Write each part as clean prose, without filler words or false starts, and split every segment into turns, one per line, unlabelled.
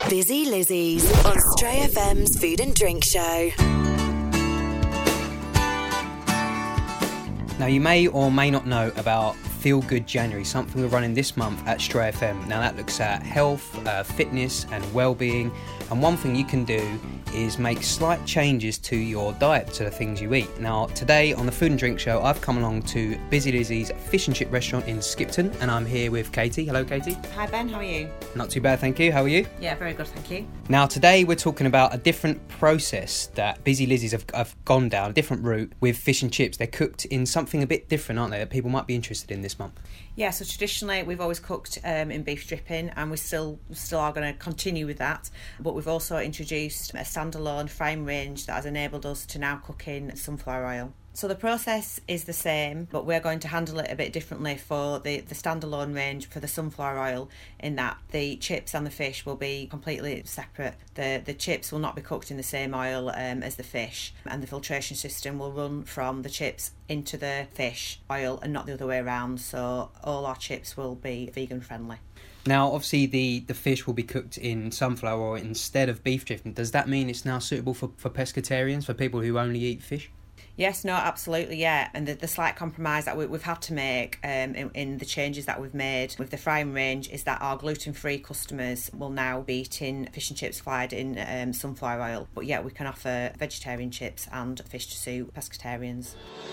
Busy Lizzie's on Stray FM's Food and Drink Show.
Now, you may or may not know about Feel Good January, something we're running this month at Stray FM. Now, that looks at health, fitness and well-being. And one thing you can do is make slight changes to your diet, to the things you eat. Now, today on the Food and Drink Show, I've come along to Busy Lizzie's fish and chip restaurant in Skipton, and I'm here with Katie. Hello, Katie.
Hi, Ben. How are you?
Not too bad, thank you. How are you?
Yeah, very good, thank you.
Now, today we're talking about a different process that Busy Lizzie's have gone down, a different route with fish and chips. They're cooked in something a bit different, aren't they, that people might be interested in this month?
Yeah, so traditionally we've always cooked in beef dripping, and we still are going to continue with that. But we've also introduced a standalone frying range that has enabled us to now cook in sunflower oil. So the process is the same, but we're going to handle it a bit differently for the standalone range for the sunflower oil, in that the chips and the fish will be completely separate. The chips will not be cooked in the same oil as the fish, and the filtration system will run from the chips into the fish oil and not the other way around, so all our chips will be vegan friendly.
Now, obviously, the fish will be cooked in sunflower oil instead of beef dripping. Does that mean it's now suitable for pescatarians, for people who only eat fish?
Yes, no, absolutely, yeah. And the slight compromise that we've had to make in the changes that we've made with the frying range is that our gluten-free customers will now be eating fish and chips fried in sunflower oil. But yeah, we can offer vegetarian chips and fish to suit pescatarians.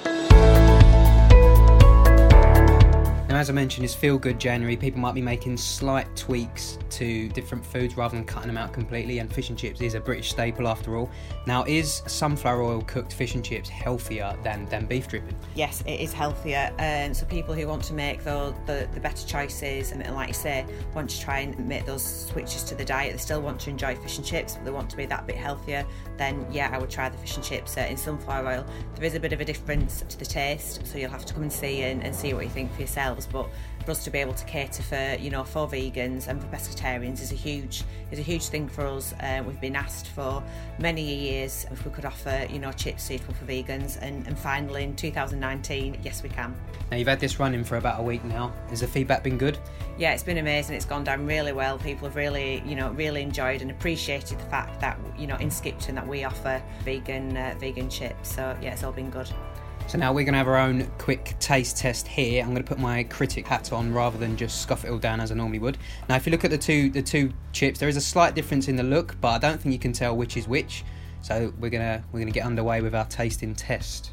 Now, as I mentioned, it's Feel Good January. People might be making slight tweaks to different foods rather than cutting them out completely, and fish and chips is a British staple after all. Now, is sunflower oil cooked fish and chips healthier than beef dripping?
Yes, it is healthier. So people who want to make the better choices, and like you say, want to try and make those switches to the diet, they still want to enjoy fish and chips, but they want to be that bit healthier, then yeah, I would try the fish and chips in sunflower oil. There is a bit of a difference to the taste, so you'll have to come and see and see what you think for yourselves. But for us to be able to cater for vegans and for pescatarians is a huge thing for us. We've been asked for many years if we could offer chips suitable for vegans, and finally in 2019, yes, we can.
Now, you've had this running for about a week now. Has the feedback been good?
Yeah, it's been amazing. It's gone down really well. People have really enjoyed and appreciated the fact that in Skipton that we offer vegan chips. So yeah, it's all been good.
So now we're going to have our own quick taste test here. I'm going to put my critic hat on rather than just scoff it all down as I normally would. Now, if you look at the two chips, there is a slight difference in the look, but I don't think you can tell which is which. So we're gonna get underway with our tasting test.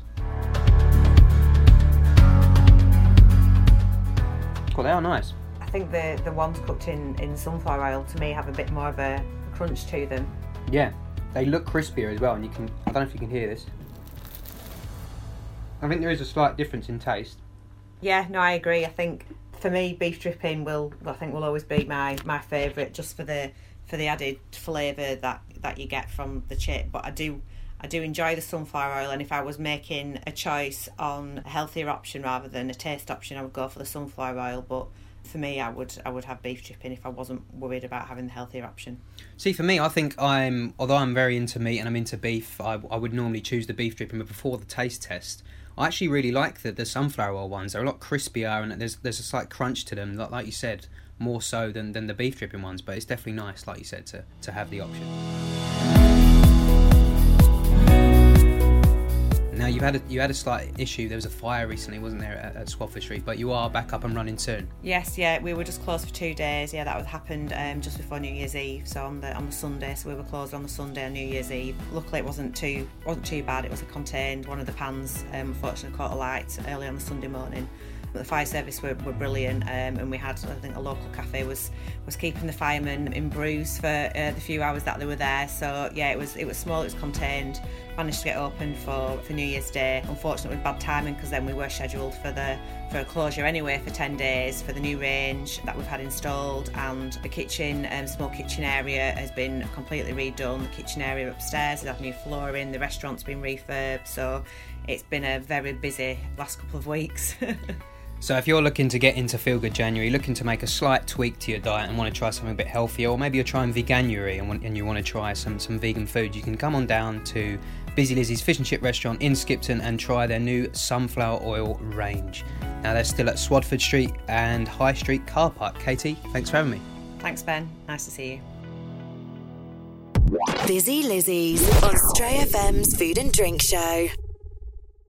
Well, they are nice.
I think the ones cooked in sunflower oil to me have a bit more of a crunch to them.
Yeah, they look crispier as well, and I don't know if you can hear this. I think there is a slight difference in taste.
Yeah, no, I agree. I think for me, beef dripping will always be my favourite, just for the added flavour that you get from the chip. But I do enjoy the sunflower oil, and if I was making a choice on a healthier option rather than a taste option, I would go for the sunflower oil. But for me, I would have beef dripping if I wasn't worried about having the healthier option.
See, for me, I think although I'm very into meat and I'm into beef, I would normally choose the beef dripping, but before the taste test, I actually really like the sunflower oil ones. They're a lot crispier, and there's a slight crunch to them, like you said, more so than the beef dripping ones. But it's definitely nice, like you said, to have the option. Now, you had a slight issue. There was a fire recently, wasn't there, at Swafford Street? But you are back up and running soon.
Yes, yeah, we were just closed for 2 days. Yeah, that happened just before New Year's Eve. So on the Sunday, so we were closed on the Sunday on New Year's Eve. Luckily, it wasn't too bad. It was contained. One of the pans, unfortunately, caught a light early on the Sunday morning. But the fire service were brilliant, and we had, I think, a local cafe was keeping the firemen in brews for the few hours that they were there. So yeah, it was small, it was contained. Managed to get open for New Year's Day. Unfortunately, with bad timing, because then we were scheduled for a closure anyway for 10 days for the new range that we've had installed, and the kitchen, small kitchen area has been completely redone. The kitchen area upstairs has had new flooring. The restaurant's been refurbed. So it's been a very busy last couple of weeks.
So if you're looking to get into Feel Good January, looking to make a slight tweak to your diet and want to try something a bit healthier, or maybe you're trying Veganuary and you want to try some vegan food, you can come on down to Busy Lizzie's Fish and Chip restaurant in Skipton and try their new sunflower oil range. Now, they're still at Swadford Street and High Street car park. Katie, thanks for having me.
Thanks, Ben. Nice to see you.
Busy Lizzie's on Stray FM's Food and Drink Show.